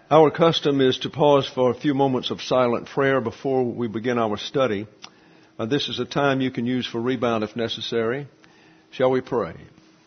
Our custom is to pause for a few moments of silent prayer before we begin our study. This is a time you can use for rebound if necessary. Shall we pray?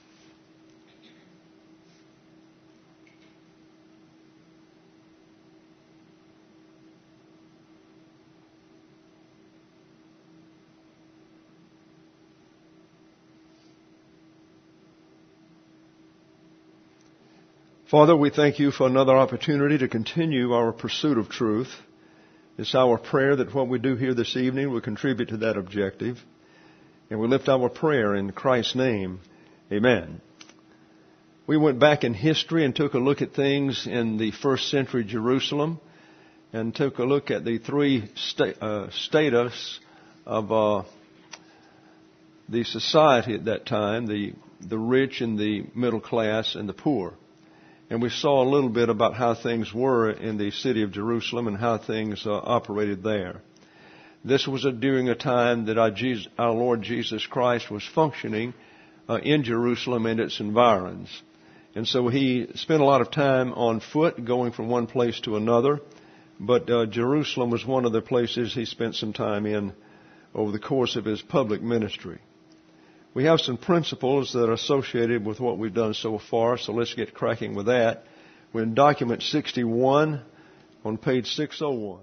Father, we thank you for another opportunity to continue our pursuit of truth. It's our prayer that what we do here this evening will contribute to that objective. And we lift our prayer in Christ's name. Amen. We went back in history and took a look at things in the first century Jerusalem and took a look at the three status of the society at that time, the rich and the middle class and the poor. And we saw a little bit about how things were in the city of Jerusalem and how things operated there. This was during a time that our Lord Jesus Christ was functioning in Jerusalem and its environs. And so he spent a lot of time on foot going from one place to another. But Jerusalem was one of the places he spent some time in over the course of his public ministry. We have some principles that are associated with what we've done so far, so let's get cracking with that. We're in document 61 on page 601.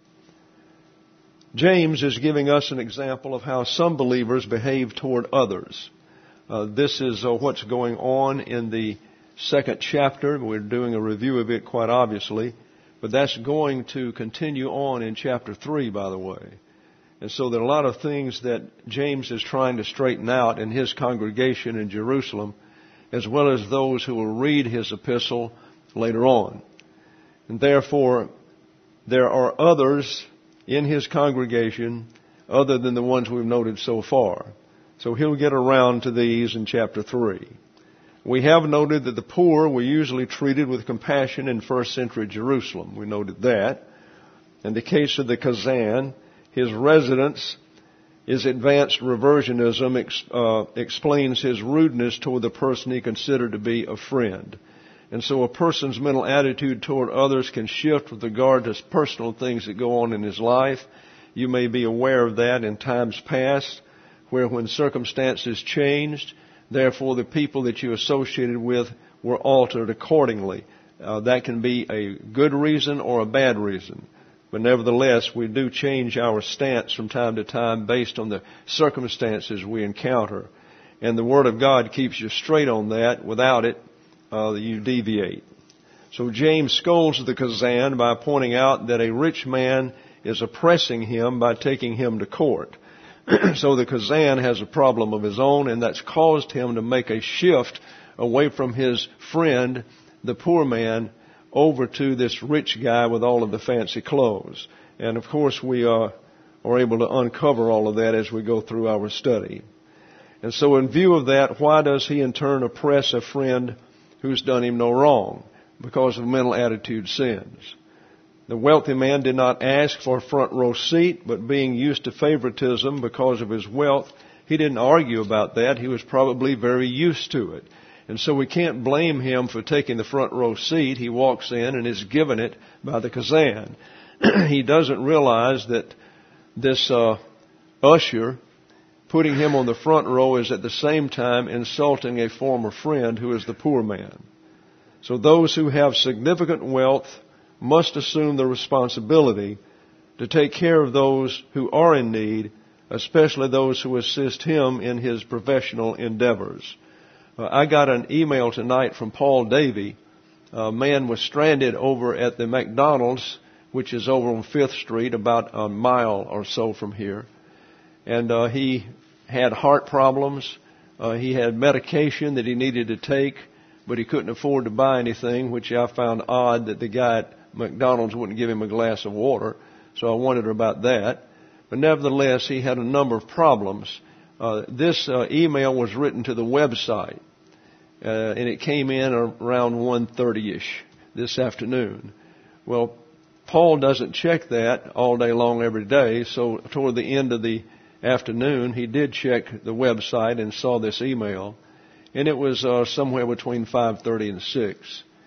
James is giving us an example of how some believers behave toward others. This is what's going on in the second chapter. We're doing a review of it quite obviously, but that's going to continue on in chapter 3, by the way. And so there are a lot of things that James is trying to straighten out in his congregation in Jerusalem, as well as those who will read his epistle later on. And therefore, there are others in his congregation other than the ones we've noted so far. So he'll get around to these in chapter 3. We have noted that the poor were usually treated with compassion in first century Jerusalem. We noted that. In the case of the Kazan, his residence is advanced reversionism, explains his rudeness toward the person he considered to be a friend. And so a person's mental attitude toward others can shift with regard to personal things that go on in his life. You may be aware of that in times past, where when circumstances changed, therefore the people that you associated with were altered accordingly. That can be a good reason or a bad reason. But nevertheless, we do change our stance from time to time based on the circumstances we encounter. And the Word of God keeps you straight on that. Without it, you deviate. So James scolds the Kazan by pointing out that a rich man is oppressing him by taking him to court. So the Kazan has a problem of his own, and that's caused him to make a shift away from his friend, the poor man, over to this rich guy with all of the fancy clothes. And of course we are able to uncover all of that as we go through our study. And so in view of that, why does he in turn oppress a friend who's done him no wrong? Because of mental attitude sins. The wealthy man did not ask for a front row seat, but being used to favoritism because of his wealth, he didn't argue about that. He was probably very used to it. And so we can't blame him for taking the front row seat. He walks in and is given it by the Kazan. He doesn't realize that this usher putting him on the front row is at the same time insulting a former friend who is the poor man. So those who have significant wealth must assume the responsibility to take care of those who are in need, especially those who assist him in his professional endeavors. I got an email tonight from Paul Davey. A man was stranded over at the McDonald's, which is over on 5th Street, about a mile or so from here. And he had heart problems. He had medication that he needed to take, but he couldn't afford to buy anything, which I found odd that the guy at McDonald's wouldn't give him a glass of water. So I wondered about that. But nevertheless, he had a number of problems. This email was written to the website, and it came in around 1:30-ish this afternoon. Well, Paul doesn't check that all day long every day, so toward the end of the afternoon, he did check the website and saw this email, and it was somewhere between 5:30 and 6.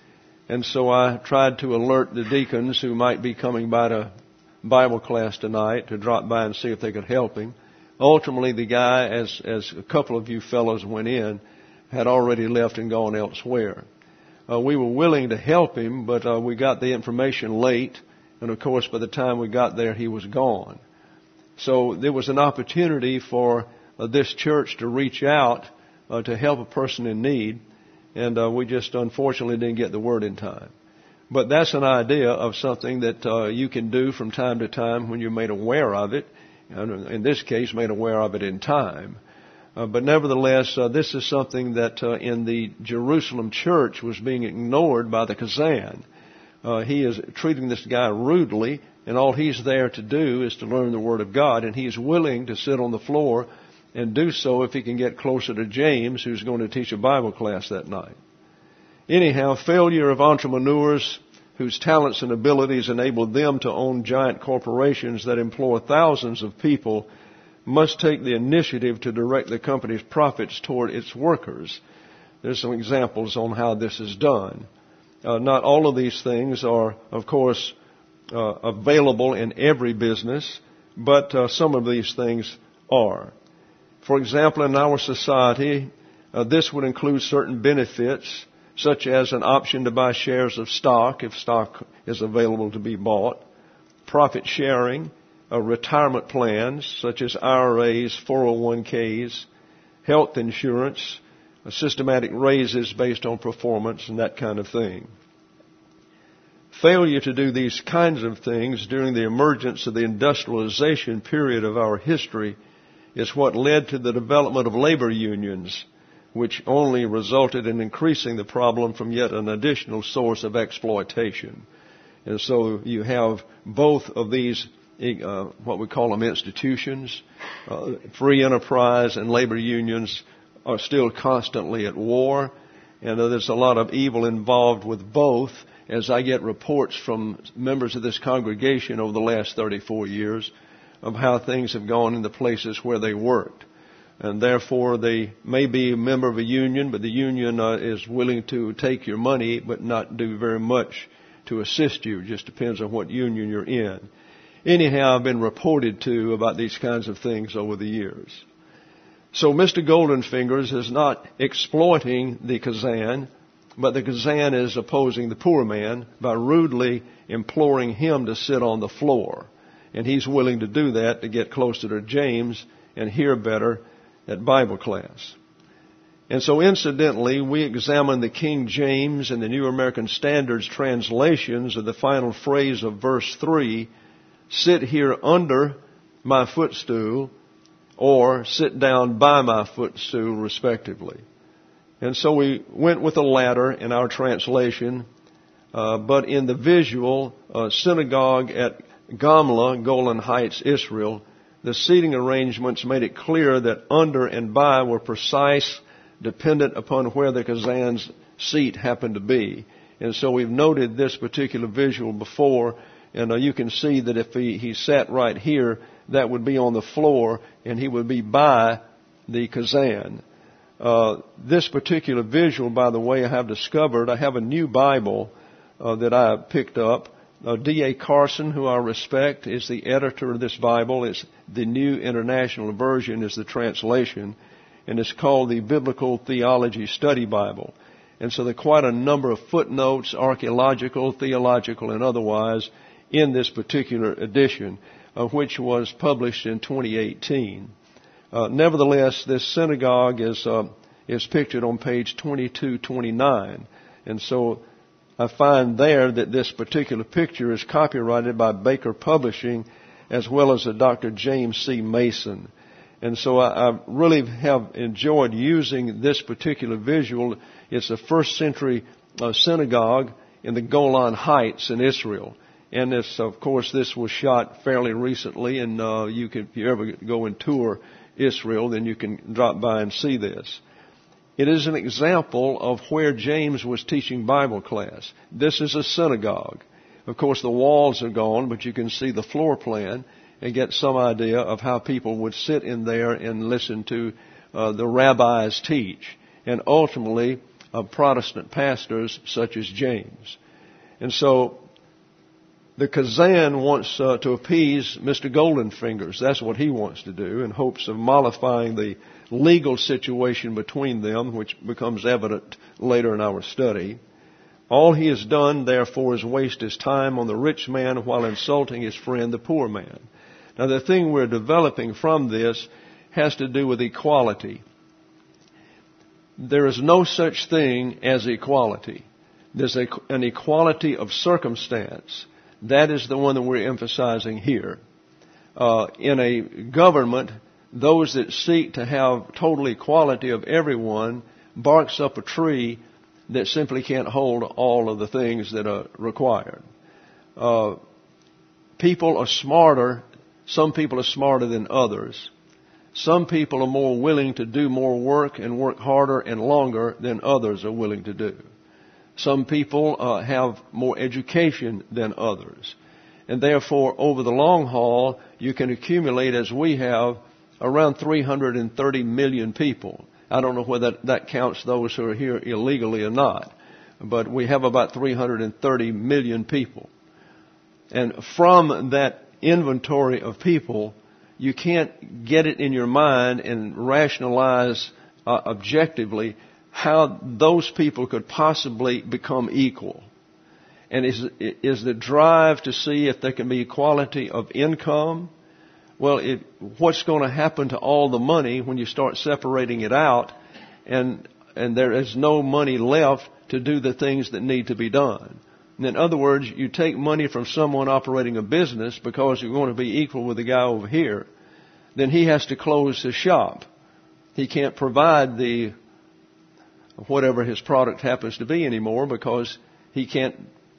And so I tried to alert the deacons who might be coming by to Bible class tonight to drop by and see if they could help him. Ultimately, the guy, as a couple of you fellows went in, had already left and gone elsewhere. We were willing to help him, but we got the information late, and of course, by the time we got there, he was gone. So there was an opportunity for this church to reach out to help a person in need, and we just unfortunately didn't get the word in time. But that's an idea of something that you can do from time to time when you're made aware of it, and in this case, made aware of it in time. But nevertheless, this is something that in the Jerusalem church was being ignored by the Kazan. He is treating this guy rudely, and all he's there to do is to learn the Word of God, and he's willing to sit on the floor and do so if he can get closer to James, who's going to teach a Bible class that night. Anyhow, failure of entrepreneurs whose talents and abilities enabled them to own giant corporations that employ thousands of people must take the initiative to direct the company's profits toward its workers. There's some examples on how this is done. Not all of these things are, of course, available in every business, but some of these things are. For example, in our society, this would include certain benefits, such as an option to buy shares of stock if stock is available to be bought, profit sharing, retirement plans such as IRAs, 401ks, health insurance, systematic raises based on performance, and that kind of thing. Failure to do these kinds of things during the emergence of the industrialization period of our history is what led to the development of labor unions, which only resulted in increasing the problem from yet an additional source of exploitation. And so you have both of these, what we call them institutions, free enterprise and labor unions are still constantly at war, and there's a lot of evil involved with both, as I get reports from members of this congregation over the last 34 years of how things have gone in the places where they worked. And therefore, they may be a member of a union, but the union is willing to take your money but not do very much to assist you. It just depends on what union you're in. Anyhow, I've been reported to about these kinds of things over the years. So Mr. Goldenfingers is not exploiting the Kazan, but the Kazan is opposing the poor man by rudely imploring him to sit on the floor. And he's willing to do that to get closer to James and hear better at Bible class. And so incidentally, we examine the King James and the New American Standards translations of the final phrase of verse 3, sit here under my footstool, or sit down by my footstool, respectively. And so we went with the latter in our translation, but in the visual synagogue at Gamla, Golan Heights, Israel, the seating arrangements made it clear that under and by were precise, dependent upon where the Kazan's seat happened to be. And so we've noted this particular visual before, and you can see that if he sat right here, that would be on the floor, and he would be by the Kazan. This particular visual, by the way, I have discovered, I have a new Bible that I picked up. D.A. Carson, who I respect, is the editor of this Bible. It's the New International Version is the translation, and it's called the Biblical Theology Study Bible. And so there are quite a number of footnotes, archaeological, theological, and otherwise, in this particular edition, which was published in 2018. Nevertheless, this synagogue is pictured on page 2229, and so I find there that this particular picture is copyrighted by Baker Publishing as well as a Dr. James C. Mason. And so I really have enjoyed using this particular visual. It's a first century synagogue in the Golan Heights in Israel. And this, of course, this was shot fairly recently, and if you ever go and tour Israel, then you can drop by and see this. It is an example of where James was teaching Bible class. This is a synagogue. Of course, the walls are gone, but you can see the floor plan and get some idea of how people would sit in there and listen to the rabbis teach. And ultimately, of Protestant pastors such as James. And so the Kazan wants to appease Mr. Goldenfingers. That's what he wants to do, in hopes of mollifying the legal situation between them, which becomes evident later in our study. All he has done, therefore, is waste his time on the rich man while insulting his friend, the poor man. Now, the thing we're developing from this has to do with equality. There is no such thing as equality. There's an equality of circumstance. That is the one that we're emphasizing here. In a government, those that seek to have total equality of everyone barks up a tree that simply can't hold all of the things that are required. People are smarter. Some people are smarter than others. Some people are more willing to do more work and work harder and longer than others are willing to do. Some people have more education than others. And therefore, over the long haul, you can accumulate, as we have, around 330 million people. I don't know whether that counts those who are here illegally or not, but we have about 330 million people. And from that inventory of people, you can't get it in your mind and rationalize objectively how those people could possibly become equal. And is the drive to see if there can be equality of income? Well, what's going to happen to all the money when you start separating it out and there is no money left to do the things that need to be done? And in other words, you take money from someone operating a business because you're going to be equal with the guy over here, then he has to close his shop. He can't provide the whatever his product happens to be anymore because he can't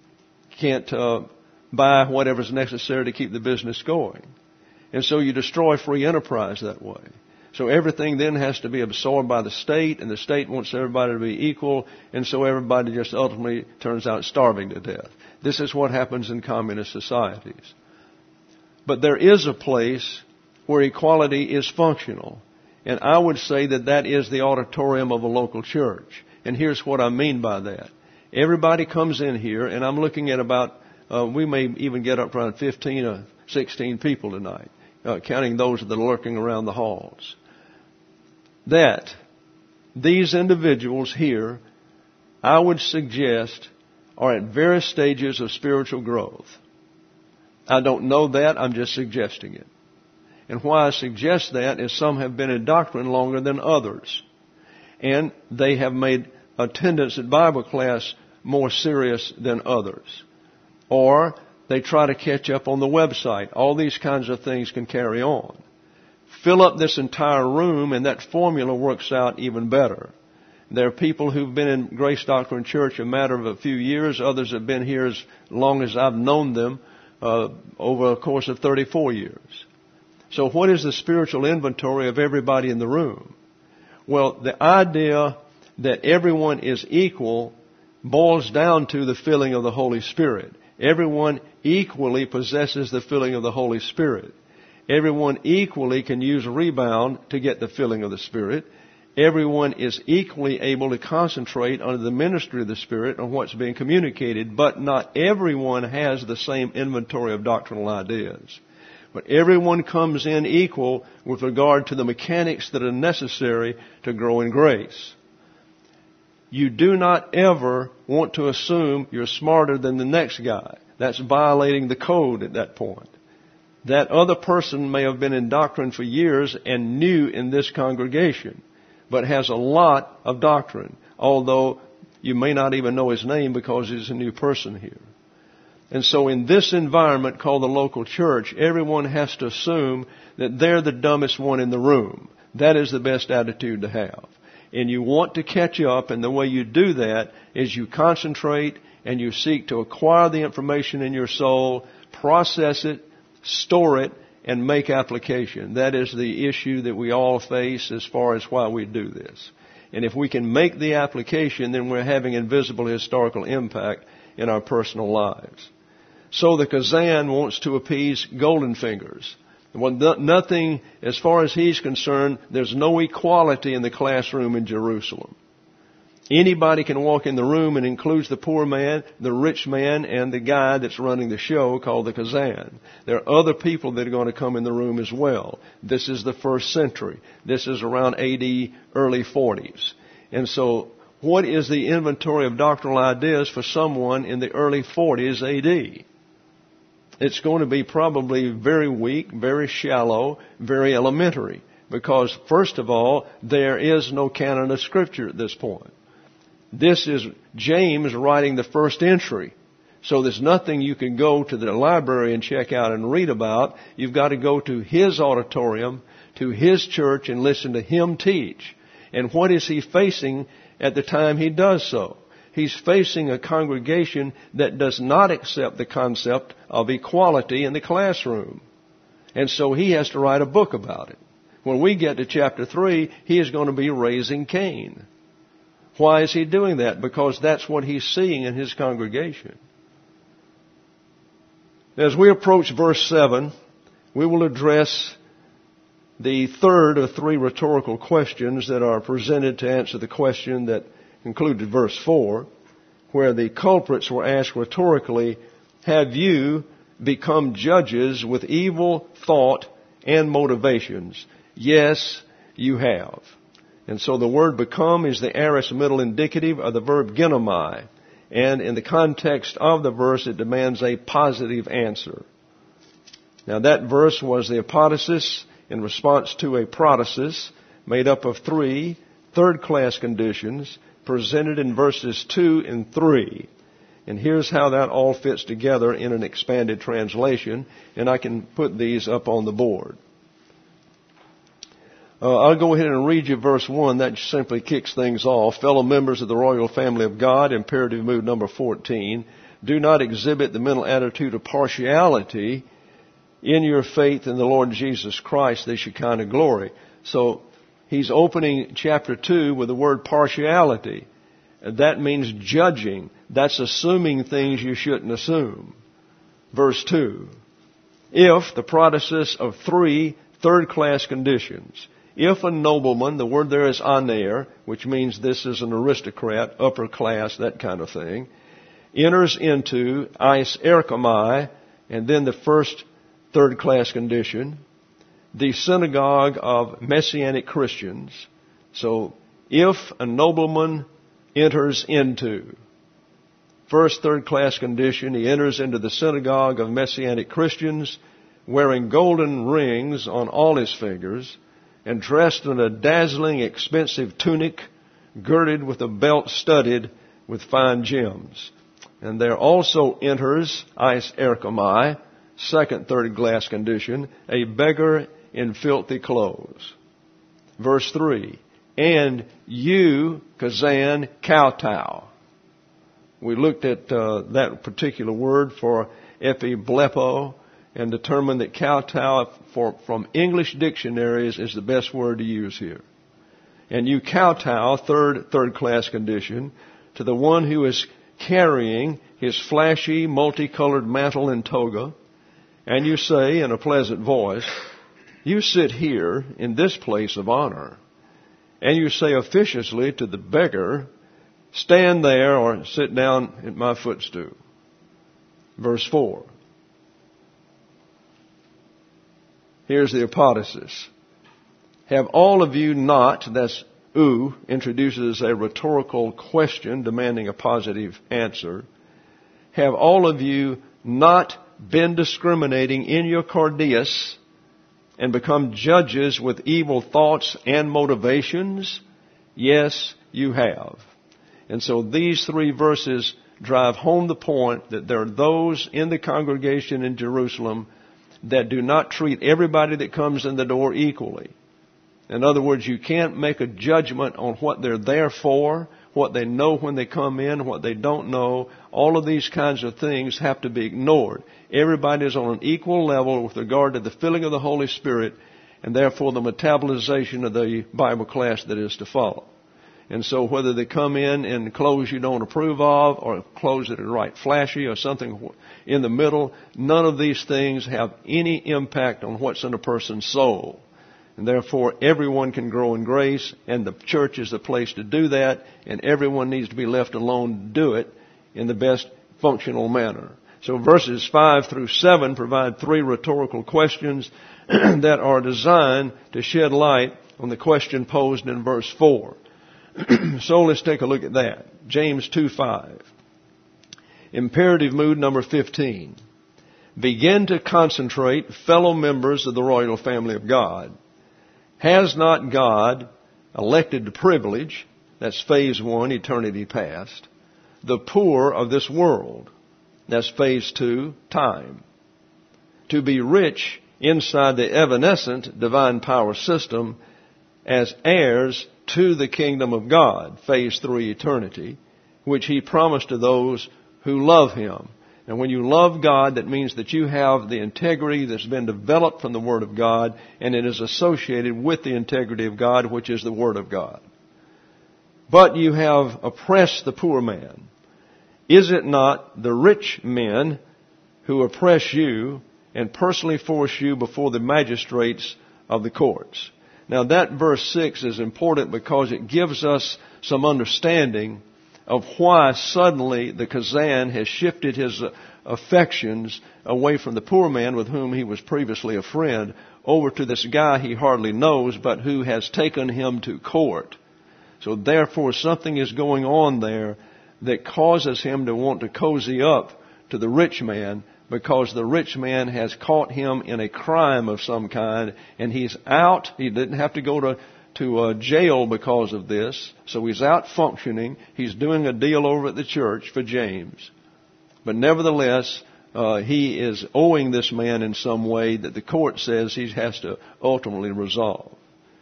buy whatever's necessary to keep the business going. And so you destroy free enterprise that way. So everything then has to be absorbed by the state, and the state wants everybody to be equal, and so everybody just ultimately turns out starving to death. This is what happens in communist societies. But there is a place where equality is functional, and I would say that that is the auditorium of a local church. And here's what I mean by that. Everybody comes in here, and I'm looking at about, we may even get up around 15 or 16 people tonight, counting those that are lurking around the halls. That these individuals here, I would suggest, are at various stages of spiritual growth. I don't know that, I'm just suggesting it. And why I suggest that is some have been in doctrine longer than others. And they have made attendance at Bible class more serious than others. Or they try to catch up on the website. All these kinds of things can carry on. Fill up this entire room and that formula works out even better. There are people who've been in Grace Doctrine Church a matter of a few years. Others have been here as long as I've known them, over a course of 34 years. So what is the spiritual inventory of everybody in the room? Well, the idea that everyone is equal boils down to the filling of the Holy Spirit. Everyone equally possesses the filling of the Holy Spirit. Everyone equally can use rebound to get the filling of the Spirit. Everyone is equally able to concentrate under the ministry of the Spirit on what's being communicated, but not everyone has the same inventory of doctrinal ideas. But everyone comes in equal with regard to the mechanics that are necessary to grow in grace. You do not ever want to assume you're smarter than the next guy. That's violating the code at that point. That other person may have been in doctrine for years and new in this congregation, but has a lot of doctrine, although you may not even know his name because he's a new person here. And so in this environment called the local church, everyone has to assume that they're the dumbest one in the room. That is the best attitude to have. And you want to catch up, and the way you do that is you concentrate and you seek to acquire the information in your soul, process it, store it, and make application. That is the issue that we all face as far as why we do this. And if we can make the application, then we're having invisible historical impact in our personal lives. So the Kazan wants to appease Goldenfingers. Well, nothing, as far as he's concerned, there's no equality in the classroom in Jerusalem. Anybody can walk in the room, and includes the poor man, the rich man, and the guy that's running the show called the Kazan. There are other people that are going to come in the room as well. This is the first century. This is around AD, early 40s. And so, what is the inventory of doctrinal ideas for someone in the early 40s AD? It's going to be probably very weak, very shallow, very elementary. Because, first of all, there is no canon of Scripture at this point. This is James writing the first entry. So there's nothing you can go to the library and check out and read about. You've got to go to his auditorium, to his church, and listen to him teach. And what is he facing at the time he does so? He's facing a congregation that does not accept the concept of equality in the classroom. And so he has to write a book about it. When we get to chapter 3, he is going to be raising Cain. Why is he doing that? Because that's what he's seeing in his congregation. As we approach verse 7, we will address the third of three rhetorical questions that are presented to answer the question that concluded verse 4, where the culprits were asked rhetorically, have you become judges with evil thought and motivations? Yes, you have. And so the word become is the aorist middle indicative of the verb genomai. And in the context of the verse, it demands a positive answer. Now that verse was the apodosis in response to a protasis made up of three third-class conditions presented in verses 2 and 3. And here's how that all fits together in an expanded translation. And I can put these up on the board. I'll go ahead and read you verse 1. That simply kicks things off. Fellow members of the royal family of God, imperative mood number 14. Do not exhibit the mental attitude of partiality in your faith in the Lord Jesus Christ, the Shekinah glory. So he's opening chapter 2 with the word partiality. That means judging. That's assuming things you shouldn't assume. Verse 2. If the protasis of three third-class conditions. If a nobleman, the word there is aner, which means this is an aristocrat, upper class, that kind of thing, enters into eis erchomai, and then the first third-class condition, the synagogue of Messianic Christians. So, if a nobleman enters into first third-class condition, he enters into the synagogue of Messianic Christians, wearing golden rings on all his fingers, and dressed in a dazzling, expensive tunic, girded with a belt studded with fine gems. And there also enters, eis erchomai, second third-class condition, a beggar in filthy clothes. Verse 3, and you, Kazan, kowtow. We looked at that particular word for epiblepo, and determined that kowtow from English dictionaries is the best word to use here. And you kowtow, third-class condition, to the one who is carrying his flashy, multicolored mantle and toga, and you say in a pleasant voice, you sit here in this place of honor. And you say officiously to the beggar, stand there or sit down at my footstool. Verse 4. Here's the apodosis. Have all of you not, that's introduces a rhetorical question demanding a positive answer. Have all of you not been discriminating in your cardias and become judges with evil thoughts and motivations? Yes, you have. And so these three verses drive home the point that there are those in the congregation in Jerusalem that do not treat everybody that comes in the door equally. In other words, you can't make a judgment on what they're there for, what they know when they come in, what they don't know. All of these kinds of things have to be ignored. Everybody is on an equal level with regard to the filling of the Holy Spirit and therefore the metabolization of the Bible class that is to follow. And so whether they come in clothes you don't approve of or clothes that are right flashy or something in the middle, none of these things have any impact on what's in a person's soul. And therefore, everyone can grow in grace, and the church is the place to do that, and everyone needs to be left alone to do it in the best functional manner. So verses 5 through 7 provide 3 rhetorical questions that are designed to shed light on the question posed in verse 4. So let's take a look at that. James 2:5. Imperative mood number 15. Begin to concentrate, fellow members of the royal family of God. Has not God elected to privilege, that's phase 1, eternity past, the poor of this world, that's phase 2, time, to be rich inside the evanescent divine power system as heirs to the kingdom of God, phase 3, eternity, which He promised to those who love Him. And when you love God, that means that you have the integrity that's been developed from the Word of God, and it is associated with the integrity of God, which is the Word of God. But you have oppressed the poor man. Is it not the rich men who oppress you and personally force you before the magistrates of the courts? Now that verse 6 is important because it gives us some understanding of why suddenly the Kazan has shifted his affections away from the poor man with whom he was previously a friend over to this guy he hardly knows but who has taken him to court. So therefore something is going on there that causes him to want to cozy up to the rich man because the rich man has caught him in a crime of some kind and he's out. He didn't have to go to jail because of this. So he's out functioning. He's doing a deal over at the church for James. But nevertheless, he is owing this man in some way that the court says he has to ultimately resolve.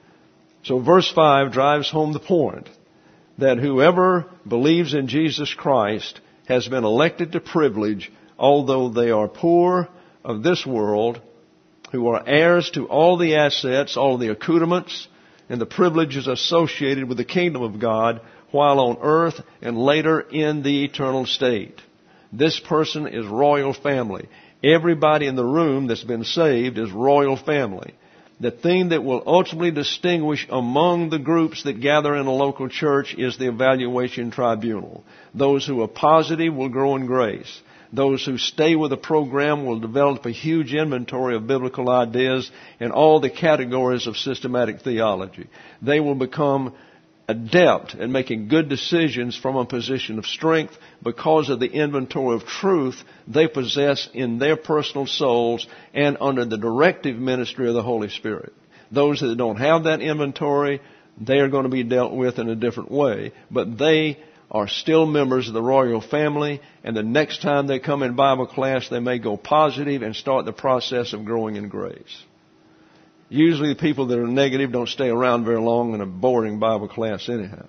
So verse 5 drives home the point that whoever believes in Jesus Christ has been elected to privilege, although they are poor of this world, who are heirs to all the assets, all the accoutrements, and the privileges associated with the kingdom of God while on earth and later in the eternal state. This person is royal family. Everybody in the room that's been saved is royal family. The thing that will ultimately distinguish among the groups that gather in a local church is the evaluation tribunal. Those who are positive will grow in grace. Those who stay with the program will develop a huge inventory of biblical ideas in all the categories of systematic theology. They will become adept at making good decisions from a position of strength because of the inventory of truth they possess in their personal souls and under the directive ministry of the Holy Spirit. Those that don't have that inventory, they are going to be dealt with in a different way, but they are still members of the royal family, and the next time they come in Bible class, they may go positive and start the process of growing in grace. Usually the people that are negative don't stay around very long in a boring Bible class anyhow.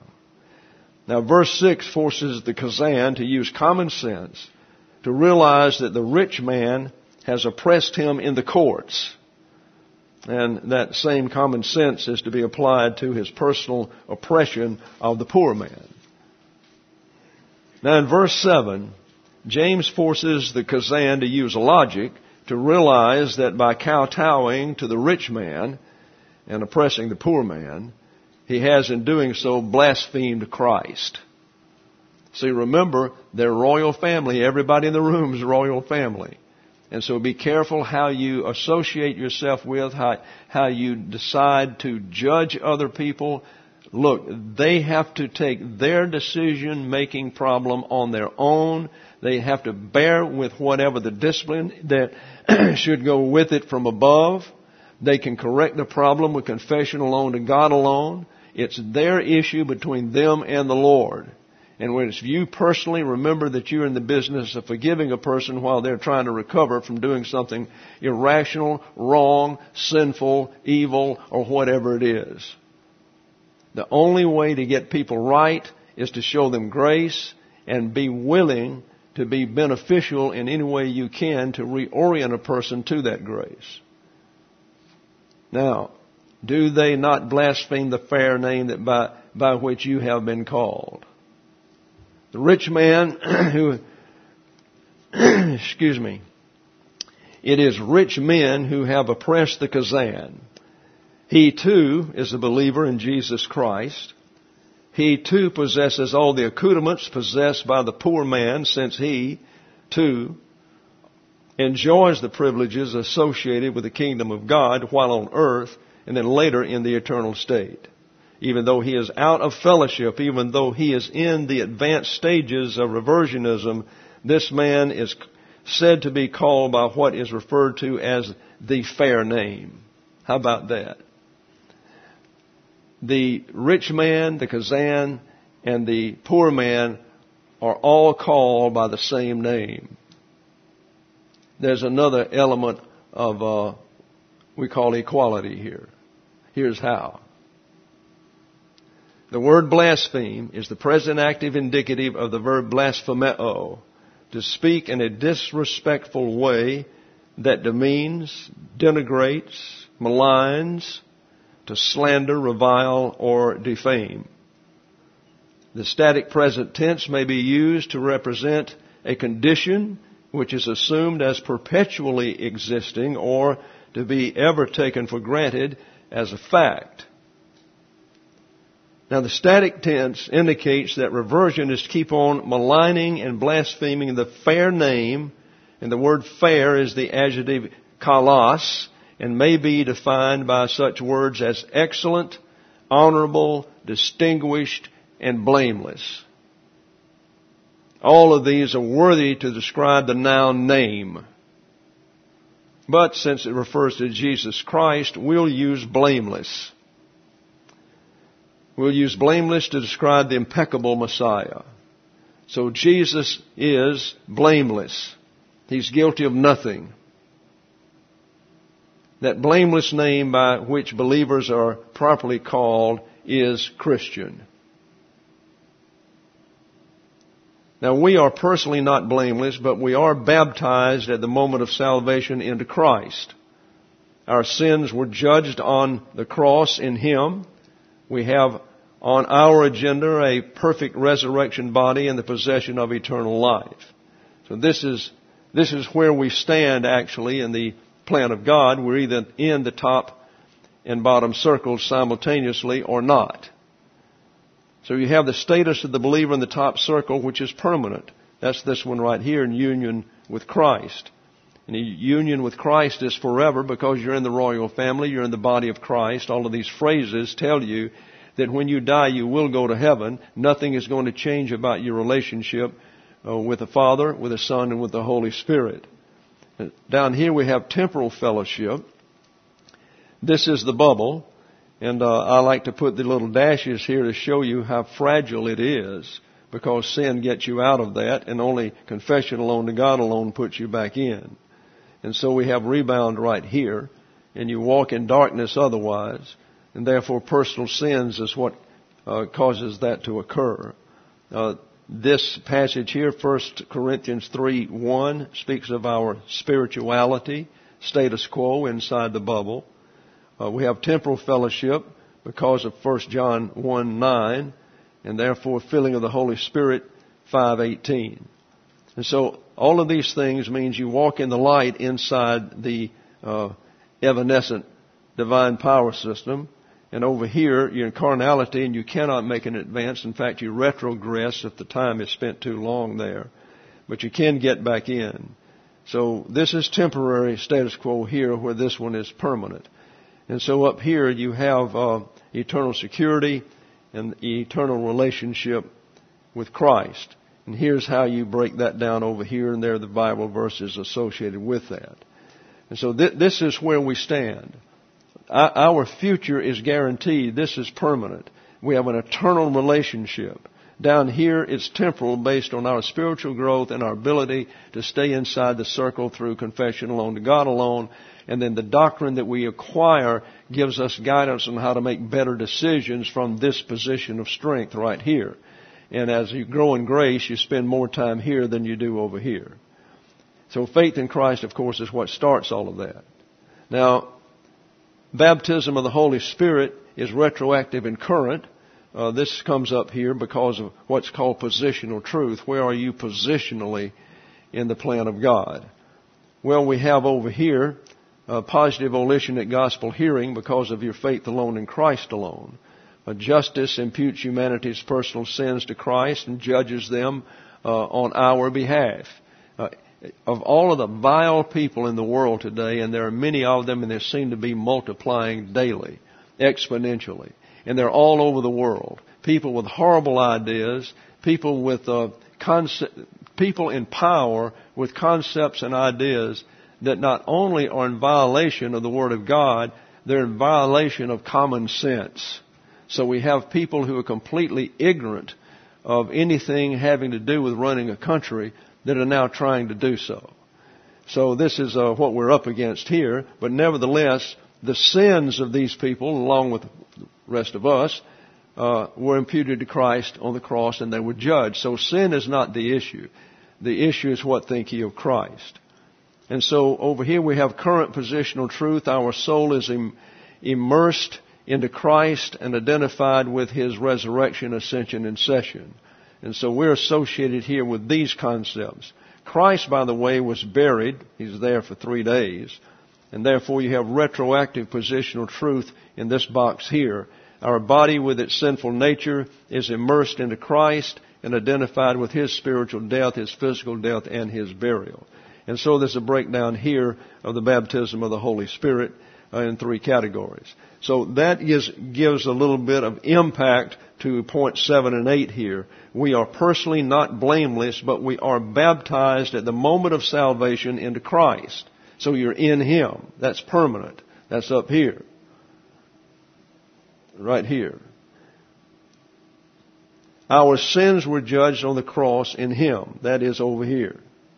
Now verse 6 forces the Kazan to use common sense to realize that the rich man has oppressed him in the courts. And that same common sense is to be applied to his personal oppression of the poor man. Now in verse 7, James forces the Kazan to use logic to realize that by kowtowing to the rich man and oppressing the poor man, he has in doing so blasphemed Christ. See, remember, they're royal family. Everybody in the room is royal family. And so be careful how you associate yourself with, how you decide to judge other people. Look, they have to take their decision-making problem on their own. They have to bear with whatever the discipline that should go with it from above. They can correct the problem with confession alone to God alone. It's their issue between them and the Lord. And when it's you personally, remember that you're in the business of forgiving a person while they're trying to recover from doing something irrational, wrong, sinful, evil, or whatever it is. The only way to get people right is to show them grace and be willing to be beneficial in any way you can to reorient a person to that grace. Now, do they not blaspheme the fair name that by which you have been called? The rich man who, it is rich men who have oppressed the Kazan. He too is a believer in Jesus Christ. He too possesses all the accoutrements possessed by the poor man, since he too enjoys the privileges associated with the kingdom of God while on earth and then later in the eternal state. Even though he is out of fellowship, even though he is in the advanced stages of reversionism, this man is said to be called by what is referred to as the fair name. How about that? The rich man, the Kazan, and the poor man are all called by the same name. There's another element of we call equality here. Here's how. The word blaspheme is the present active indicative of the verb blasphemeo, to speak in a disrespectful way that demeans, denigrates, maligns, to slander, revile, or defame. The static present tense may be used to represent a condition which is assumed as perpetually existing or to be ever taken for granted as a fact. Now, the static tense indicates that reversionists keep on maligning and blaspheming the fair name, and the word fair is the adjective kalos, and may be defined by such words as excellent, honorable, distinguished, and blameless. All of these are worthy to describe the noun name. But since it refers to Jesus Christ, we'll use blameless. We'll use blameless to describe the impeccable Messiah. So Jesus is blameless. He's guilty of nothing. That blameless name by which believers are properly called is Christian. Now, we are personally not blameless, but we are baptized at the moment of salvation into Christ. Our sins were judged on the cross in Him. We have on our agenda a perfect resurrection body and the possession of eternal life. So this is where we stand actually in the plan of God. We're either in the top and bottom circles simultaneously or not. So you have the status of the believer in the top circle, which is permanent. That's this one right here, in union with Christ. And the union with Christ is forever because you're in the royal family, you're in the body of Christ. All of these phrases tell you that when you die, you will go to heaven. Nothing is going to change about your relationship with the Father, with the Son, and with the Holy Spirit. Down here we have temporal fellowship. This is the bubble. And I like to put the little dashes here to show you how fragile it is, because sin gets you out of that, and only confession alone to God alone puts you back in. And so we have rebound right here, and you walk in darkness otherwise, and therefore personal sins is what causes that to occur. This passage here, 1 Corinthians 3:1, speaks of our spirituality, status quo inside the bubble. We have temporal fellowship because of 1 John 1:9, and therefore filling of the Holy Spirit 5:18. And so all of these things means you walk in the light inside the evanescent divine power system. And over here, you're in carnality and you cannot make an advance. In fact, you retrogress if the time is spent too long there. But you can get back in. So this is temporary status quo here, where this one is permanent. And so up here you have eternal security and eternal relationship with Christ. And here's how you break that down over here, and there are the Bible verses associated with that. And so this is where we stand. Our future is guaranteed. This is permanent. We have an eternal relationship. Down here it's temporal, based on our spiritual growth and our ability to stay inside the circle through confession alone to God alone. And then the doctrine that we acquire gives us guidance on how to make better decisions from this position of strength right here. And as you grow in grace, you spend more time here than you do over here. So faith in Christ, of course, is what starts all of that. Now, baptism of the Holy Spirit is retroactive and current. This comes up here because of what's called positional truth. Where are you positionally in the plan of God? Well, we have over here Positive volition at gospel hearing because of your faith alone in Christ alone. Justice imputes humanity's personal sins to Christ and judges them on our behalf. Of all of the vile people in the world today, and there are many of them, and they seem to be multiplying daily, exponentially, and they're all over the world. People with horrible ideas, people with people in power with concepts and ideas that not only are in violation of the Word of God, they're in violation of common sense. So we have people who are completely ignorant of anything having to do with running a country that are now trying to do so. So this is what we're up against here. But nevertheless, the sins of these people, along with the rest of us, were imputed to Christ on the cross, and they were judged. So sin is not the issue. The issue is what think ye of Christ. And so over here we have current positional truth. Our soul is immersed into Christ and identified with His resurrection, ascension, and session. And so we're associated here with these concepts. Christ, by the way, was buried. He's there for 3 days. And therefore you have retroactive positional truth in this box here. Our body with its sinful nature is immersed into Christ and identified with His spiritual death, His physical death, and His burial. And so there's a breakdown here of the baptism of the Holy Spirit in 3 categories. So that gives a little bit of impact to points 7 and 8 here. We are personally not blameless, but we are baptized at the moment of salvation into Christ. So you're in Him. That's permanent. That's up here. Right here. Our sins were judged on the cross in Him. That is over here.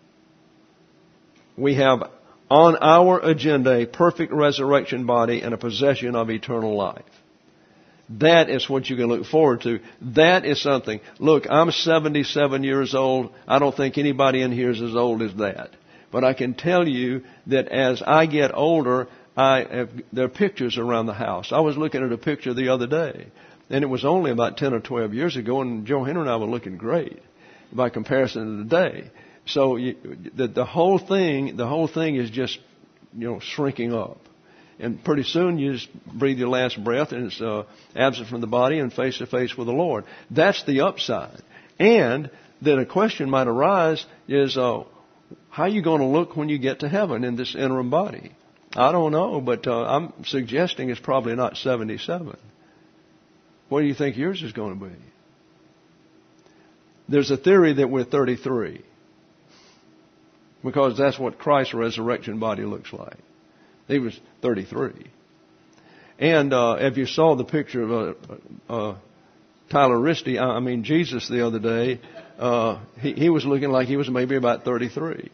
We have on our agenda a perfect resurrection body and a possession of eternal life. That is what you can look forward to. That is something. Look, I'm 77 years old. I don't think anybody in here is as old as that. But I can tell you that as I get older, there are pictures around the house. I was looking at a picture the other day, and it was only about 10 or 12 years ago, and Joe Henry and I were looking great by comparison to today. So the whole thing is just, shrinking up. And pretty soon you just breathe your last breath and it's absent from the body and face to face with the Lord. That's the upside. And then a question might arise is, how are you going to look when you get to heaven in this interim body? I don't know, but I'm suggesting it's probably not 77. What do you think yours is going to be? There's a theory that we're 33. Because that's what Christ's resurrection body looks like. He was 33. And if you saw the picture of Tyler Risty, Jesus the other day, he was looking like he was maybe about 33.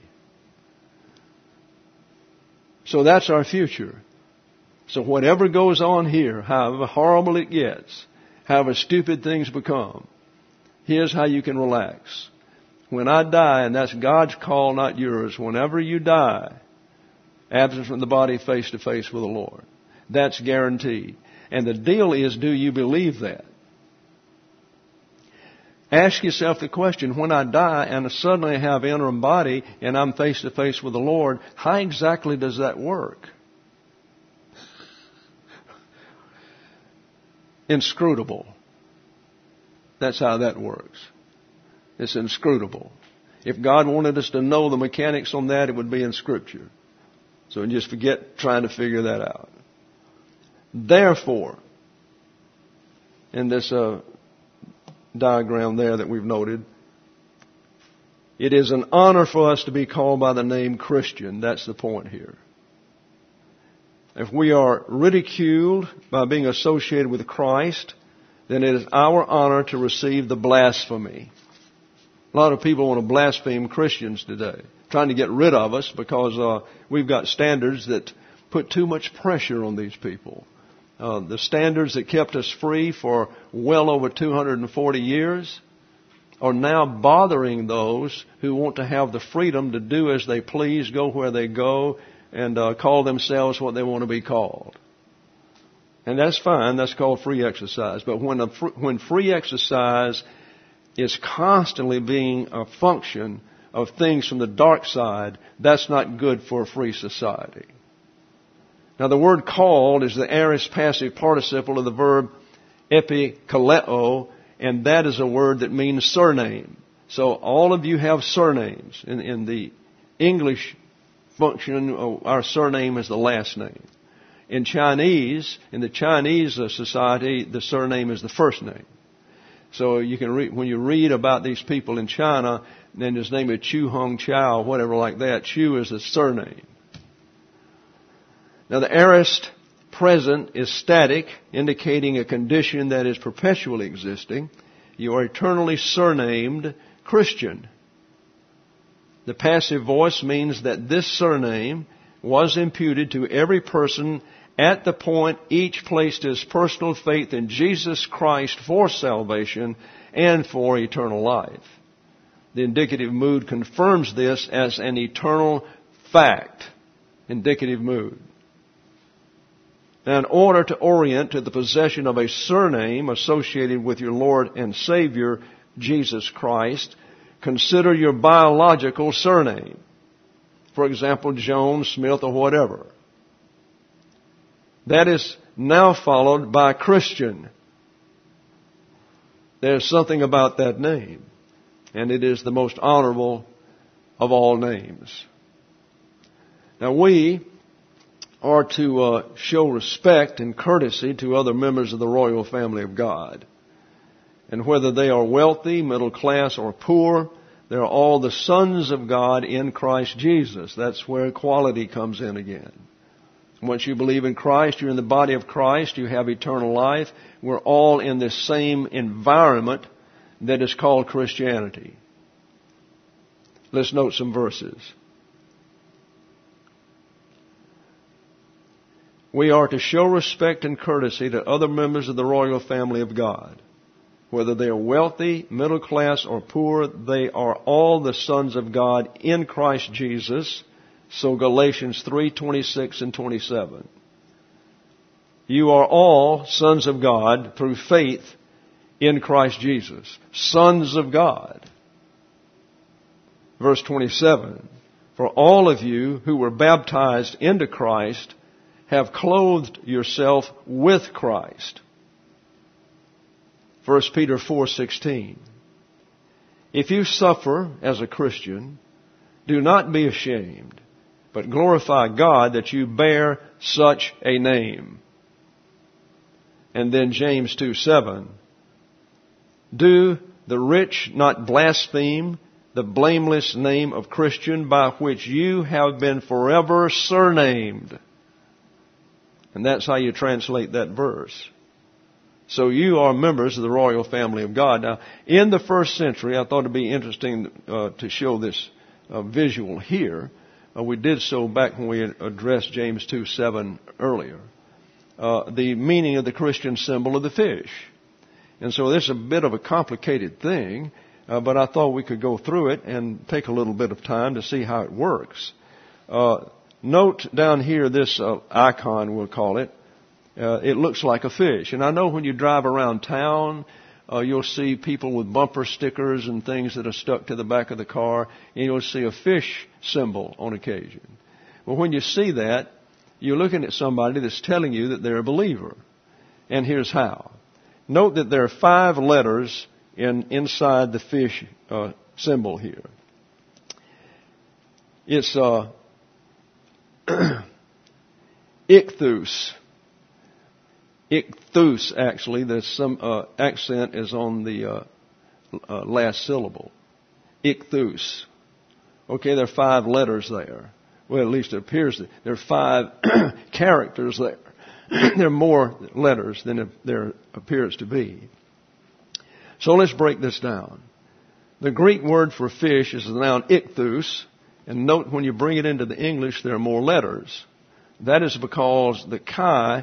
So that's our future. So whatever goes on here, however horrible it gets, however stupid things become, here's how you can relax. When I die, and that's God's call, not yours, whenever you die, absent from the body, face to face with the Lord. That's guaranteed. And the deal is, do you believe that? Ask yourself the question, when I die and I suddenly have interim body and I'm face to face with the Lord, how exactly does that work? Inscrutable. That's how that works. It's inscrutable. If God wanted us to know the mechanics on that, it would be in Scripture. So just forget trying to figure that out. Therefore, in this diagram there that we've noted, it is an honor for us to be called by the name Christian. That's the point here. If we are ridiculed by being associated with Christ, then it is our honor to receive the blasphemy. A lot of people want to blaspheme Christians today, trying to get rid of us because we've got standards that put too much pressure on these people. The standards that kept us free for well over 240 years are now bothering those who want to have the freedom to do as they please, go where they go, and call themselves what they want to be called. And that's fine. That's called free exercise. But when free exercise is constantly being a function of things from the dark side, that's not good for a free society. Now the word called is the aorist passive participle of the verb epikaleo, and that is a word that means surname. So all of you have surnames. In the English function, our surname is the last name. In the Chinese society, the surname is the first name. So you can read, when you read about these people in China, then his name is Chu Hong Chao, whatever like that. Chu is the surname. Now the aorist present is static, indicating a condition that is perpetually existing. You are eternally surnamed Christian. The passive voice means that this surname was imputed to every person at the point each placed his personal faith in Jesus Christ for salvation and for eternal life. The indicative mood confirms this as an eternal fact. Indicative mood. Now, in order to orient to the possession of a surname associated with your Lord and Savior, Jesus Christ, consider your biological surname. For example, Jones, Smith, or whatever. That is now followed by Christian. There's something about that name, and it is the most honorable of all names. Now we are to show respect and courtesy to other members of the royal family of God. And whether they are wealthy, middle class, or poor, they're all the sons of God in Christ Jesus. That's where equality comes in again. Once you believe in Christ, you're in the body of Christ, you have eternal life. We're all in this same environment that is called Christianity. Let's note some verses. We are to show respect and courtesy to other members of the royal family of God. Whether they are wealthy, middle class, or poor, they are all the sons of God in Christ Jesus. So Galatians 3:26 and 27. You are all sons of God through faith in Christ Jesus. Sons of God. Verse 27. For all of you who were baptized into Christ have clothed yourself with Christ. 1 Peter 4:16. If you suffer as a Christian, do not be ashamed, but glorify God that you bear such a name. And then James 2:7. Do the rich not blaspheme the blameless name of Christian by which you have been forever surnamed? And that's how you translate that verse. So you are members of the royal family of God. Now, in the first century, I thought it would be interesting to show this visual here. We did so back when we addressed James 2:7 earlier. The meaning of the Christian symbol of the fish. And so this is a bit of a complicated thing, but I thought we could go through it and take a little bit of time to see how it works. Note down here this icon, we'll call it. It looks like a fish. And I know when you drive around town, you'll see people with bumper stickers and things that are stuck to the back of the car, and you'll see a fish symbol on occasion. Well, when you see that, you're looking at somebody that's telling you that they're a believer. And here's how. Note that there are 5 letters inside the fish symbol here. It's ichthus. Ichthus, actually. There's some accent is on the last syllable. Ichthus. Okay, there are 5 letters there. Well, at least it appears that there are 5 characters there. There are more letters than there appears to be. So let's break this down. The Greek word for fish is the noun ichthus. And note when you bring it into the English, there are more letters. That is because the chi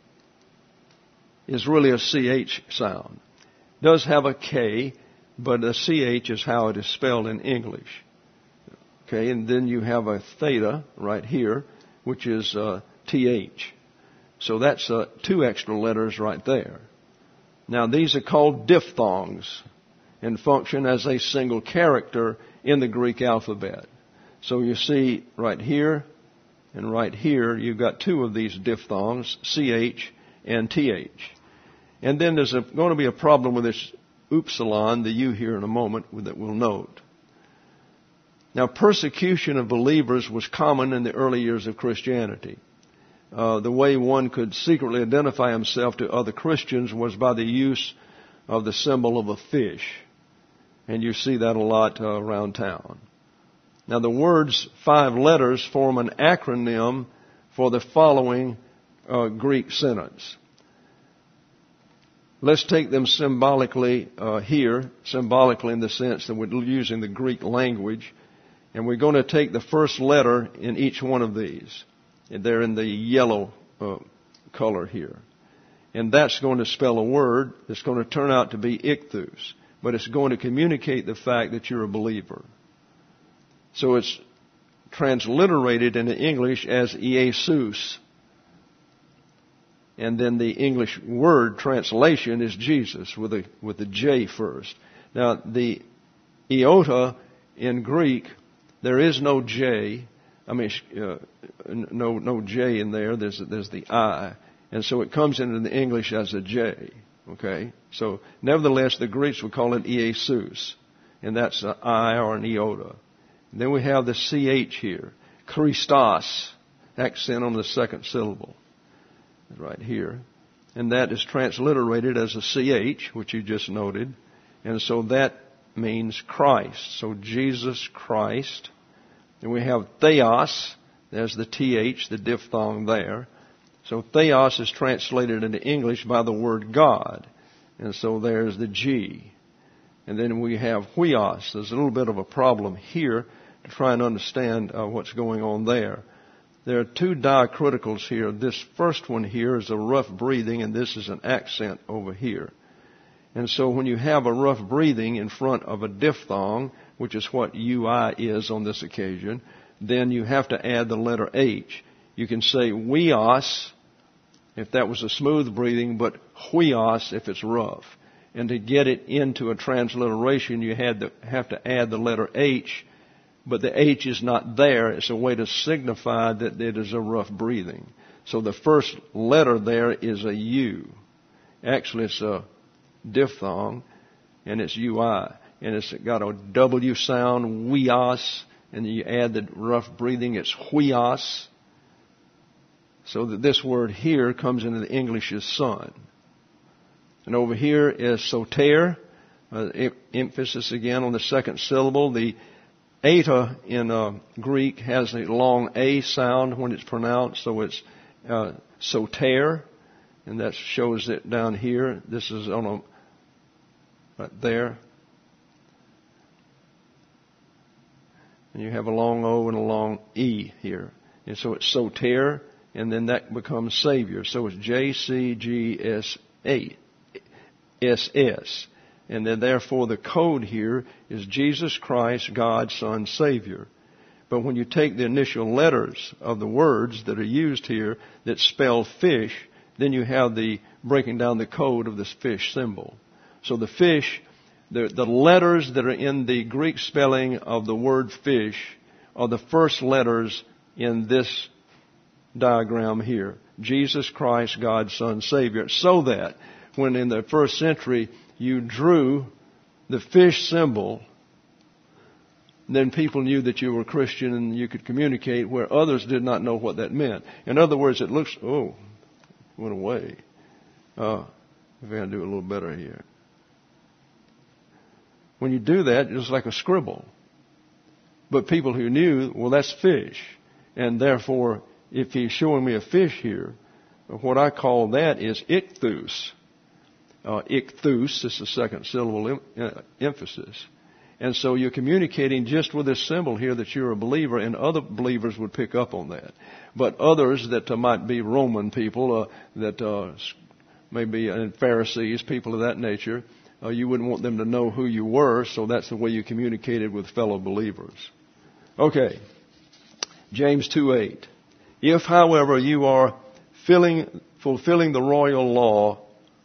is really a CH sound. It does have a K, but a CH is how it is spelled in English. Okay, and then you have a theta right here, which is TH. So that's 2 extra letters right there. Now these are called diphthongs and function as a single character in the Greek alphabet. So you see right here, And right here, you've got two of these diphthongs, CH and TH. And then there's going to be a problem with this upsilon, the U here in a moment, that we'll note. Now, persecution of believers was common in the early years of Christianity. The way one could secretly identify himself to other Christians was by the use of the symbol of a fish. And you see that a lot around town. Now, the words 5 letters form an acronym for the following Greek sentence. Let's take them symbolically here, symbolically in the sense that we're using the Greek language. And we're going to take the first letter in each one of these. And they're in the yellow color here. And that's going to spell a word that's going to turn out to be ichthus. But it's going to communicate the fact that you're a believer. So it's transliterated into English as Iesus. And then the English word translation is Jesus with a J first. Now the iota in Greek, there is no J. I mean, no J in there. There's the I, and so it comes into the English as a J. Okay, so nevertheless, the Greeks would call it Iesus, and that's an I or an iota. And then we have the CH here, Christos, accent on the second syllable, right here, and that is transliterated as a CH, which you just noted, and so that means Christ. So Jesus Christ. And we have theos. There's the TH, the diphthong there. So theos is translated into English by the word God. And so there's the G. And then we have huios. There's a little bit of a problem here to try and understand what's going on there. There are two diacriticals here. This first one here is a rough breathing, and this is an accent over here. And so when you have a rough breathing in front of a diphthong, which is what UI is on this occasion, then you have to add the letter H. You can say huios if that was a smooth breathing, but huios if it's rough. And to get it into a transliteration, you have to add the letter H, but the H is not there. It's a way to signify that it is a rough breathing. So the first letter there is a U. Actually, it's a diphthong, and it's UI. And it's got a W sound, huios, and then you add the rough breathing, it's huios. So that this word here comes into the English as son. And over here is soter, emphasis again on the second syllable. The eta in Greek has a long A sound when it's pronounced, so it's soter, and that shows it down here. This is on a right there. And you have a long O and a long E here. And so it's soter, and then that becomes Savior. So it's JCGSS. And then therefore the code here is Jesus Christ, God, Son, Savior. But when you take the initial letters of the words that are used here that spell fish, then you have the breaking down the code of this fish symbol. So the fish, the letters that are in the Greek spelling of the word fish are the first letters in this diagram here. Jesus Christ, God, Son, Savior. So that when in the first century you drew the fish symbol, then people knew that you were a Christian and you could communicate where others did not know what that meant. In other words, it looks, went away. We're going to do a little better here. When you do that, it's like a scribble. But people who knew, well, that's fish. And therefore, if he's showing me a fish here, what I call that is ichthus. Ichthus is the second syllable emphasis. And so you're communicating just with this symbol here that you're a believer, and other believers would pick up on that. But others that might be Roman people, that maybe Pharisees, people of that nature, you wouldn't want them to know who you were, so that's the way you communicated with fellow believers. Okay, James 2:8. If, however, you are fulfilling the royal law,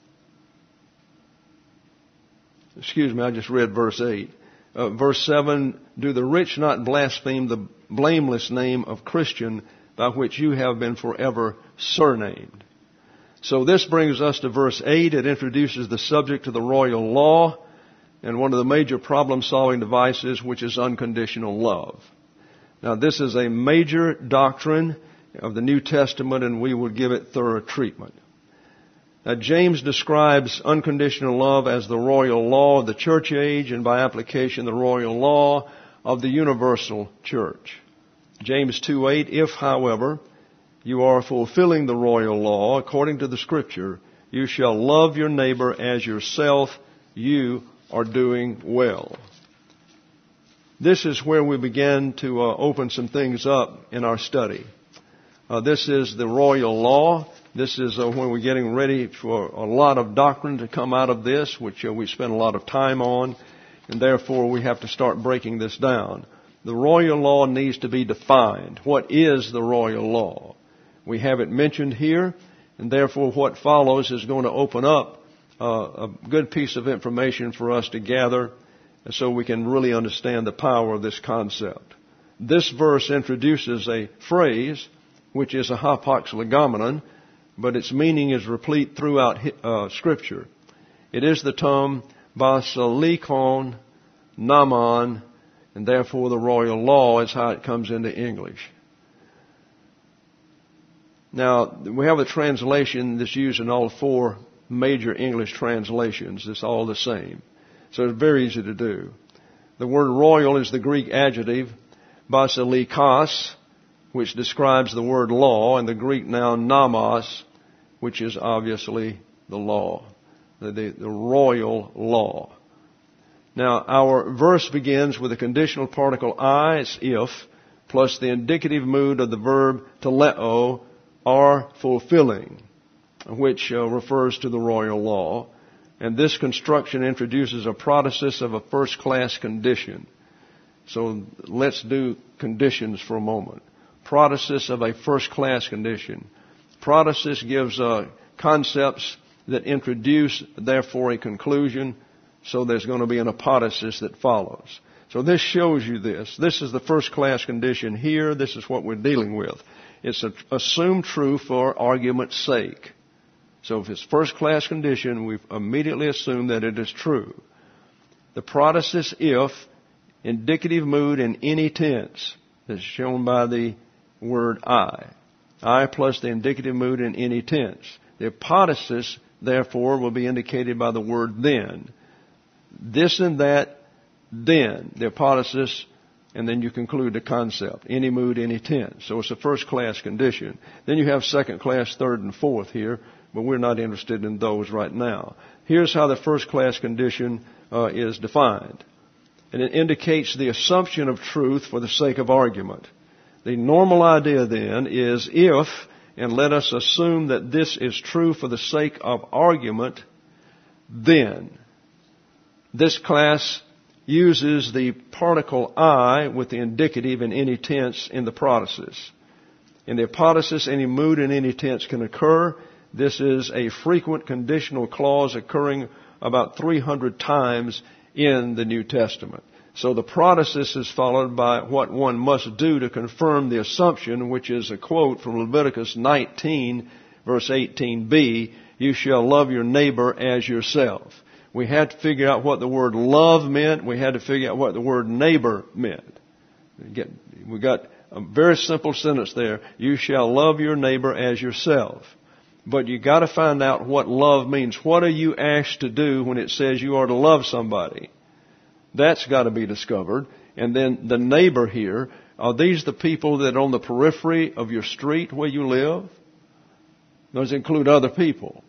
I just read verse 8. Verse 7, do the rich not blaspheme the blameless name of Christian, by which you have been forever surnamed. So this brings us to verse 8. It introduces the subject of the royal law and one of the major problem-solving devices, which is unconditional love. Now, this is a major doctrine of the New Testament, and we will give it thorough treatment. Now, James describes unconditional love as the royal law of the church age, and by application, the royal law of the universal church. James 2:8, if, however, you are fulfilling the royal law according to the Scripture, you shall love your neighbor as yourself, you are doing well. This is where we begin to open some things up in our study. This is the royal law. This is when we're getting ready for a lot of doctrine to come out of this, which we spend a lot of time on, and therefore we have to start breaking this down. The royal law needs to be defined. What is the royal law? We have it mentioned here, and therefore what follows is going to open up a good piece of information for us to gather so we can really understand the power of this concept. This verse introduces a phrase which is a hapax legomenon, but its meaning is replete throughout Scripture. It is the term basilikon naman, and therefore the royal law is how it comes into English. Now, we have a translation that's used in all four major English translations. It's all the same. So it's very easy to do. The word royal is the Greek adjective basilikos, which describes the word law, and the Greek noun nomos, which is obviously the law, the royal law. Now, our verse begins with a conditional particle I, it's if, plus the indicative mood of the verb teleo, are fulfilling, which refers to the royal law. And this construction introduces a protasis of a first-class condition. So let's do conditions for a moment. Protasis of a first-class condition. Protasis gives concepts that introduce, therefore, a conclusion. So there's going to be an apodosis that follows. So this shows you this. This is the first-class condition here. This is what we're dealing with. It's an assumed truth for argument's sake. So if it's first-class condition, we've immediately assumed that it is true. The protasis if, indicative mood in any tense, is shown by the word I. I plus the indicative mood in any tense. The apodosis, therefore, will be indicated by the word then. This and that, then. The apodosis, and then you conclude the concept. Any mood, any tense. So it's a first-class condition. Then you have second-class, third, and fourth here, but we're not interested in those right now. Here's how the first-class condition is defined. And it indicates the assumption of truth for the sake of argument. The normal idea then is if, and let us assume that this is true for the sake of argument, then. This class uses the particle I with the indicative in any tense in the protasis. In the apodosis, any mood in any tense can occur. This is a frequent conditional clause occurring about 300 times in the New Testament. So the protasis is followed by what one must do to confirm the assumption, which is a quote from Leviticus 19, verse 18b, you shall love your neighbor as yourself. We had to figure out what the word love meant. We had to figure out what the word neighbor meant. We got a very simple sentence there. You shall love your neighbor as yourself. But you got to find out what love means. What are you asked to do when it says you are to love somebody? That's got to be discovered. And then the neighbor here, are these the people that are on the periphery of your street where you live? Those include other people.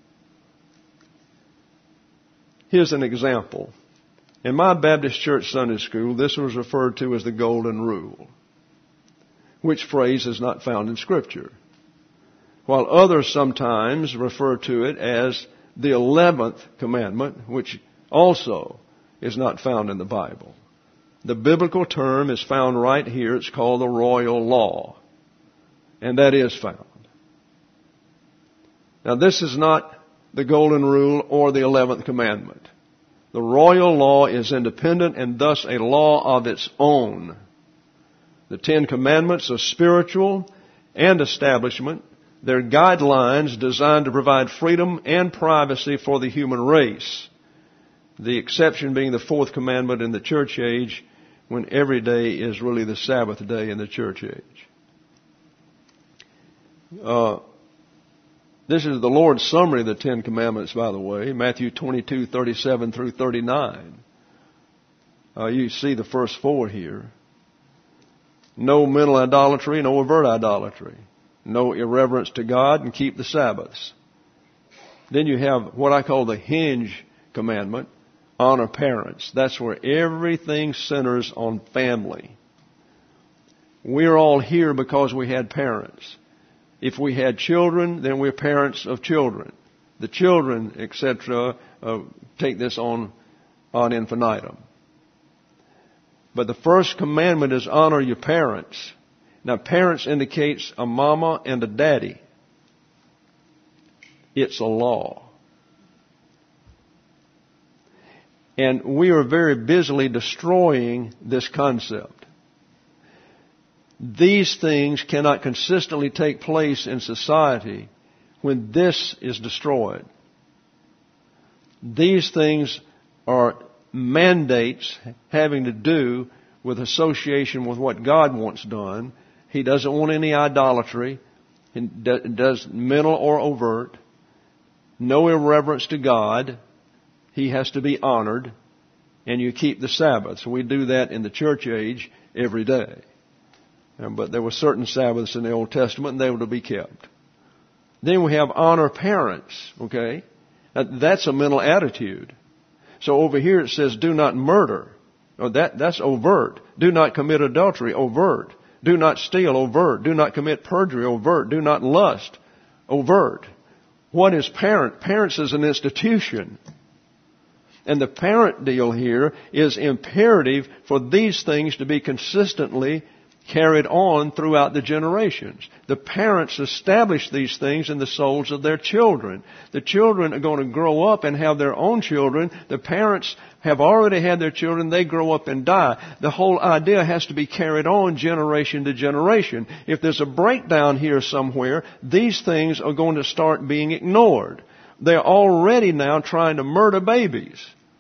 Here's an example. In my Baptist church Sunday school, this was referred to as the Golden Rule, which phrase is not found in Scripture, while others sometimes refer to it as the 11th commandment, which also is not found in the Bible. The biblical term is found right here. It's called the royal law, and that is found. Now, this is not the Golden Rule or the 11th commandment. The royal law is independent and thus a law of its own. The 10 commandments are spiritual, and establishment. They're guidelines designed to provide freedom and privacy for the human race. The exception being the fourth commandment in the church age, when every day is really the Sabbath day in the church age. This is the Lord's summary of the Ten Commandments, by the way, Matthew 22:37 through 39. You see the first four here. No mental idolatry, no overt idolatry. No irreverence to God, and keep the Sabbaths. Then you have what I call the hinge commandment, honor parents. That's where everything centers on family. We're all here because we had parents. If we had children, then we're parents of children. The children, etc., take this on infinitum. But the first commandment is honor your parents. Now, parents indicates a mama and a daddy. It's a law. And we are very busily destroying this concept. These things cannot consistently take place in society when this is destroyed. These things are mandates having to do with association with what God wants done. He doesn't want any idolatry. He does mental or overt. No irreverence to God. He has to be honored. And you keep the Sabbath. So we do that in the church age every day. But there were certain Sabbaths in the Old Testament and they were to be kept. Then we have honor parents. Okay? Now, that's a mental attitude. So over here it says do not murder. Oh, that's overt. Do not commit adultery. Overt. Do not steal, overt. Do not commit perjury, overt. Do not lust, overt. What is parent? Parents is an institution. And the parent deal here is imperative for these things to be consistently carried on throughout the generations. The parents establish these things in the souls of their children. The children are going to grow up and have their own children. The parents have already had their children. They grow up and die. The whole idea has to be carried on generation to generation. If there's a breakdown here somewhere, these things are going to start being ignored. They're already now trying to murder babies.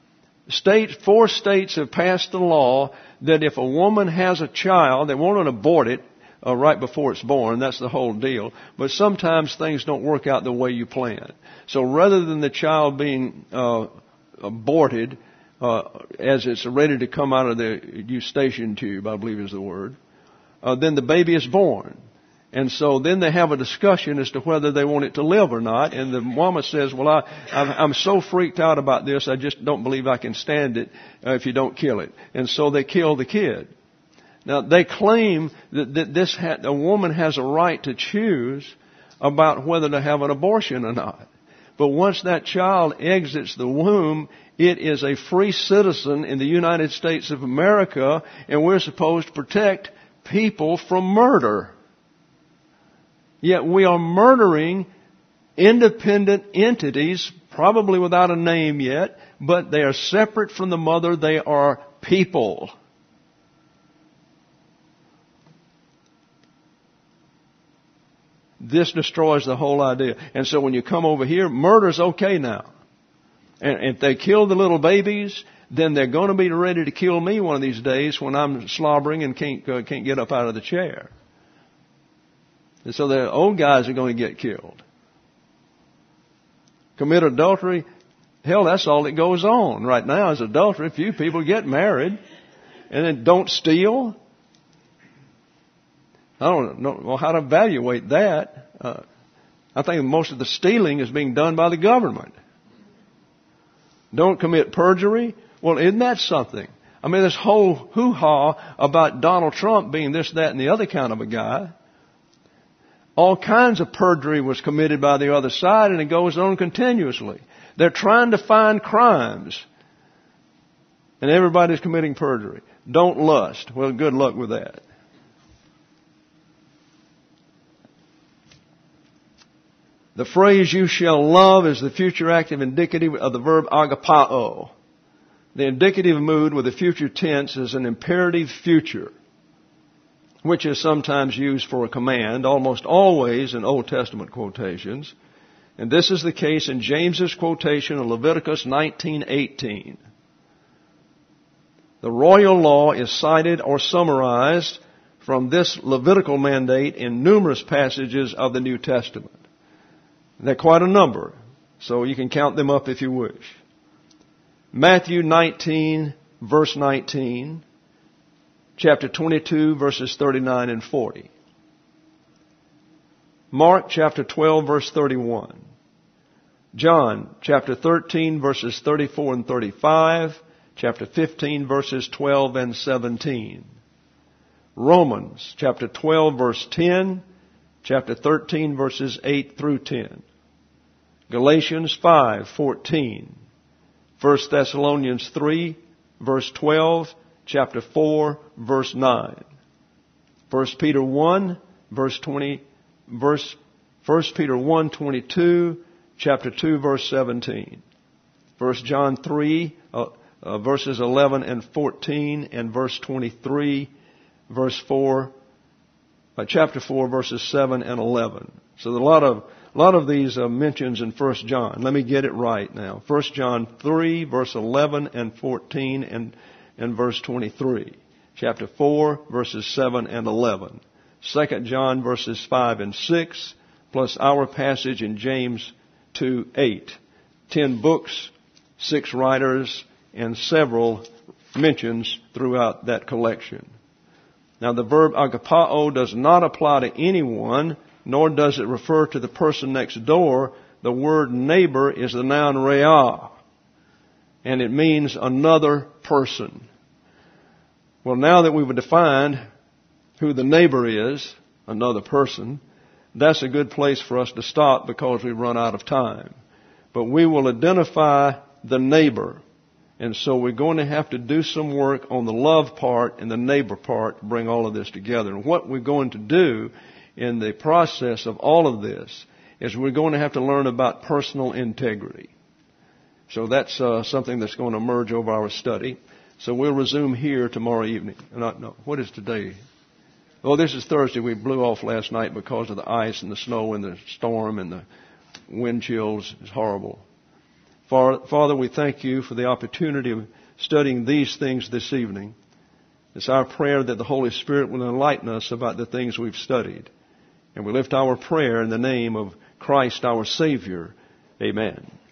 4 states have passed a law that if a woman has a child, they won't abort it right before it's born. That's the whole deal. But sometimes things don't work out the way you plan. So rather than the child being aborted as it's ready to come out of the eustachian tube, I believe is the word, then the baby is born. And so then they have a discussion as to whether they want it to live or not. And the mama says, well, I'm so freaked out about this, I just don't believe I can stand it if you don't kill it. And so they kill the kid. Now, they claim that a woman has a right to choose about whether to have an abortion or not. But once that child exits the womb, it is a free citizen in the United States of America, and we're supposed to protect people from murder. Yet we are murdering independent entities, probably without a name yet, but they are separate from the mother. They are people. This destroys the whole idea. And so when you come over here, murder's okay now. And if they kill the little babies, then they're going to be ready to kill me one of these days when I'm slobbering and can't get up out of the chair. And so the old guys are going to get killed. Commit adultery, hell, that's all that goes on right now is adultery. Few people get married. And then don't steal. I don't know how to evaluate that. I think most of the stealing is being done by the government. Don't commit perjury. Well, isn't that something? I mean, this whole hoo-ha about Donald Trump being this, that, and the other kind of a guy. All kinds of perjury was committed by the other side, and it goes on continuously. They're trying to find crimes. And everybody's committing perjury. Don't lust. Well, good luck with that. The phrase you shall love is the future active indicative of the verb agapao. The indicative mood with the future tense is an imperative future. which is sometimes used for a command, almost always in Old Testament quotations. And this is the case in James's quotation in Leviticus 19:18. The royal law is cited or summarized from this Levitical mandate in numerous passages of the New Testament. They're quite a number, so you can count them up if you wish. Matthew 19, verse 19, chapter 22, verses 39 and 40. Mark chapter 12, verse 31. John chapter 13, verses 34 and 35. Chapter 15, verses 12 and 17. Romans chapter 12, verse 10. Chapter 13, verses 8 through 10. Galatians 5:14. 1 Thessalonians 3, verse 12. Chapter 4, verse 9. 1 Peter 1, verse 20. 1 Peter 1:22. Chapter 2, verse 17. 1 John 3, verses 11 and 14, and verse 23, verse 4, chapter 4, verses 7 and 11. So a lot of these mentions in 1 John. Let me get it right now. 1 John 3, verse 11 and 14, and verse 23. Chapter 4, verses 7 and 11. 2 John, verses 5 and 6, plus our passage in James 2:8. 10 books, 6 writers, and several mentions throughout that collection. Now the verb agapao does not apply to anyone, nor does it refer to the person next door. The word neighbor is the noun reah, and it means another person. Well, now that we've defined who the neighbor is, another person, that's a good place for us to stop because we've run out of time. But we will identify the neighbor. And so we're going to have to do some work on the love part and the neighbor part to bring all of this together. And what we're going to do in the process of all of this is we're going to have to learn about personal integrity. So that's something that's going to emerge over our study. So we'll resume here tomorrow evening. No, what is today? Oh, this is Thursday. We blew off last night because of the ice and the snow and the storm and the wind chills. It's horrible. Father, we thank you for the opportunity of studying these things this evening. It's our prayer that the Holy Spirit will enlighten us about the things we've studied. And we lift our prayer in the name of Christ our Savior. Amen.